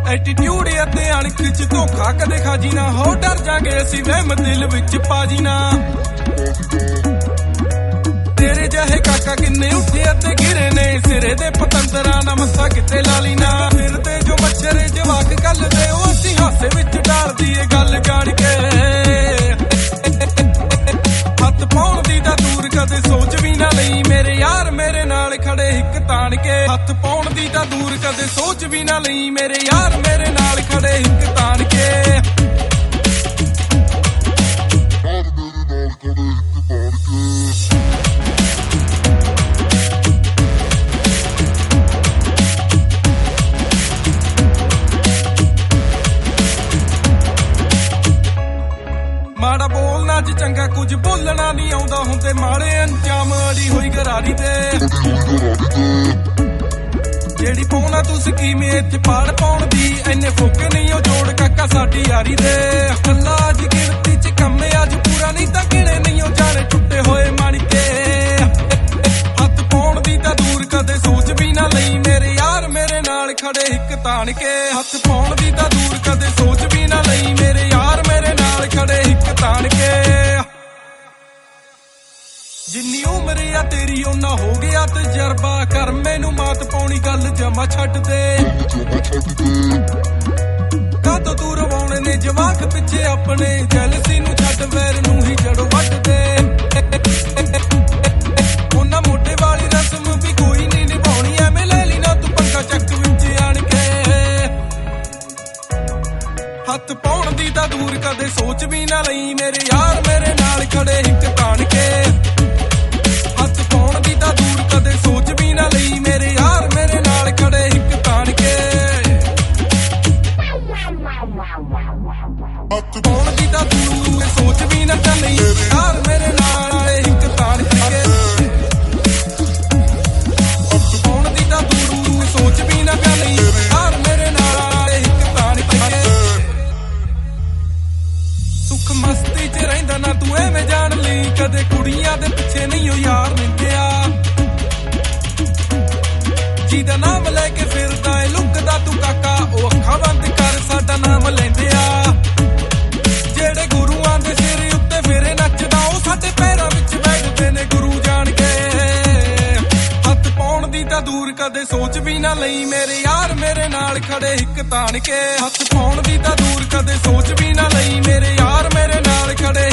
attitude ਅਤੇ ਅਣਖ ਚ ਧੋਖਾ ਕਦੇ ਖਾਜੀ ਨਾ ਹੋ ਡਰ ਜਾਗੇ ਅਸੀਂ ਵਹਿਮ ਦਿਲ ਵਿੱਚ ਪਾਜੀ ਨਾ ਤੇਰੇ ਜਿਹੇ ਕਾਕਾ ਕਿੰਨੇ ਉੱਠੇ ਅਤੇ ਗਿਰੇ ਨੇ ਸਿਰੇ ਦੇ ਪਤੰਦਰਾਂ ਨਾ ਮੱਥਾ ਕਿਤੇ ਲਾਲੀ ਨਾ ਫਿਰਦੇ ਜੋ ਮੱਛਰੇ ਜਵਾਕ ਕੱਲ ਦੇ ਉਹ ਅਸੀਂ ਹਾਸੇ ਵਿੱਚ ਡਾਲਦੀ ਏ ਗੱਲ ਜਾਣ ਕੇ ਹੱਥ ਪਾਉਣ ਦੀ ਤਾਂ ਦੂਰ ਕਦੇ ਸੋਚ ਵੀ ਨਾ ਲਈ ਮੇਰੇ ਯਾਰ ਮੇਰੇ ਨਾਲ ਖੜੇ ਹਿੱਕ ਤਾਣ ਕੇ ਹੱਥ ਪਾਉਣ ਦੀ ਤਾਂ ਦੂਰ ਕਦੇ ਸੋਚ ਵੀ ਨਾ ਲਈ ਮੇਰੇ ਯਾਰ ਮੇਰੇ ਨਾਲ ਖੜੇ ਹਿੱਕ ਤਾਣ ਕੇ ਮਾੜਾ ਬੋਲਣਾ ਅੱਜ ਚੰਗਾ ਕੁਝ ਬੋਲਣਾ ਨਹੀਂ ਆਉਂਦਾ ਹੁੰਦੇ ਮਾੜੇ ਅੰਜਾਮ ਅੜੀ ਹੋਈ ਗਰਾਰੀ ਤੇ ਜਿਹੜੀ ਪਾਉਣਾ ਤੂੰ ਸਕੀਮ ਇੱਥੇ ਪਾੜ ਪਾਉਣ ਦੀ ਐਨੇ ਫੋਕੇ ਨਹੀਂ ਉਹ ਜੋੜ ਕਾਕਾ ਸਾਡੀ ਯਾਰੀ ਦੇ ਕੱਲਾ ਅੱਜ ਗਿਣਤੀ ਚ ਕੰਮ ਅੱਜ ਪੂਰਾ ਨਹੀਂ ਤਾਂ ਗਿਣੇ ਨਹੀਂ ਉਹ ਜਾਣੇ ਟੁੱਟੇ ਹੋਏ ਮਾਣਕੇ ਹੱਥ ਪਾਉਣ ਦੀ ਤਾਂ ਦੂਰ ਕਦੇ ਸੋਚ ਵੀ ਨਾ ਲਈ ਮੇਰੇ ਯਾਰ ਮੇਰੇ ਨਾਲ ਖੜੇ ਹਿੱਕ ਤਾਣ ਕੇ ਹੱਥ ਪਾਉਣ ਦੀ ਤਾਂ ਦੂਰ ਕਦੇ ਸੋਚ ਵੀ ਨਾ ਲਈ ਮੇਰੇ ਯਾਰ ਮੇਰੇ ਨਾਲ ਖੜੇ ਹਿੱਕ ਤਾਣ ਕੇ ਜਿੰਨੀ ਉਮਰ ਆ ਤੇਰੀ ਓਨਾ ਹੋ ਗਿਆ ਤਜਰਬਾ ਕਰ ਮੈਨੂੰ ਮਾਤ ਪਾਉਣੀ ਗੱਲ ਜਮਾ ਛੱਡ ਦੇ ਕਾਤੋਂ ਤੂੰ ਰਵਾਉਣੇ ਨੇ ਜਵਾਕ ਪਿੱਛੇ ਆਪਣੇ ਜੈਲਸੀ ਨੂੰ ਛੱਡ ਵੈਰ ਨੂੰ ਹੀ ਜੜੋਂ ਵੱਢ ਦੇ ਉਹਨਾਂ ਮੋਢੇ ਵਾਲੀ ਰਸਮ ਵੀ ਕੋਈ ਨਹੀਂ ਨਿਭਾਉਣੀ ਐਵੇਂ ਲੈ ਲਈ ਨਾ ਤੂੰ ਪੰਗਾ ਚੱਕ ਵਿੱਚ ਆਣ ਕੇ ਹੱਥ ਪਾਉਣ ਦੀ ਤਾਂ ਦੂਰ ਕਦੇ ਸੋਚ ਵੀ ਨਾ ਲਈ ਮੇਰੇ ਯਾਰ ਮੇਰੇ ਨਾਲ ਖੜੇ ਹਿੱਕ ਤਾਣ ਕੇ ਹੱਥ ਪਾਉਣ ਦੀ ਤਾਂ ਦੂਰ ਕਦੇ ਸੋਚ ਵੀ ਨਾ ਲਈ ਮੇਰੇ ਯਾਰ ਮੇਰੇ ਨਾਲ ਖੜੇ ਹਿੱਕ ਤਾਣ ਕੇ ਹੱਥ ਪਾਉਣ ਦੀ ਤਾਂ ਦੂਰ ਸੋਚ ਵੀ ਨਾ ਲਈ ਯਾਰ ਮੇਰੇ ਨਾਲ ਆਏ ਹਿੱਕ ਤਾਣ ਕੇ ਹੱਥ ਪਾਉਣ ਦੀ ਤਾਂ ਦੂਰ ਸੋਚ ਵੀ ਨਾ ਲਈ ਯਾਰ ਮੇਰੇ ਨਾਲ ਆਏ ਹਿੱਕ ਤਾਣ ਕੇ ਸੁੱਖ ਮਸਤੀ ਚ ਰਹਿੰਦਾ ਨਾ ਤੂੰ ਐਵੇਂ ਜਾਣ ਲਈ ਕਦੇ ਕੁੜੀਆਂ ਦੇ ਪਿੱਛੇ ਨਹੀਂ ਉਹ ਯਾਰ ਨਿੰਦਿਆ ਜਿਹਦਾ ਨਾਮ ਲੈ ਕੇ ਫਿਰਦਾ ਏ ਲੁਕਦਾ ਤੂੰ ਕਾਕਾ ਉਹ ਅੱਖਾਂ ਬੰਦ ਕਰ ਸਾਡਾ ਨਾਮ ਲੈਂਦੇ ਆ ਜਿਹੜੇ ਗੁਰੂਆਂ ਦੇ ਸਿਰ ਉੱਤੇ ਫੇਰੇ ਨੱਚਦਾ ਉਹ ਸਾਡੇ ਪੈਰਾਂ ਵਿੱਚ ਬੈਠਦੇ ਨੇ ਗੁਰੂ ਜਾਣ ਕੇ ਹੱਥ ਪਾਉਣ ਦੀ ਤਾਂ ਦੂਰ ਕਦੇ ਸੋਚ ਵੀ ਨਾ ਲਈ ਮੇਰੇ ਯਾਰ ਮੇਰੇ ਨਾਲ ਖੜੇ ਹਿੱਕ ਤਾਣ ਕੇ ਹੱਥ ਪਾਉਣ ਦੀ ਤਾਂ ਦੂਰ ਕਦੇ ਸੋਚ ਵੀ ਨਾ ਲਈ ਮੇਰੇ ਯਾਰ ਮੇਰੇ ਨਾਲ ਖੜੇ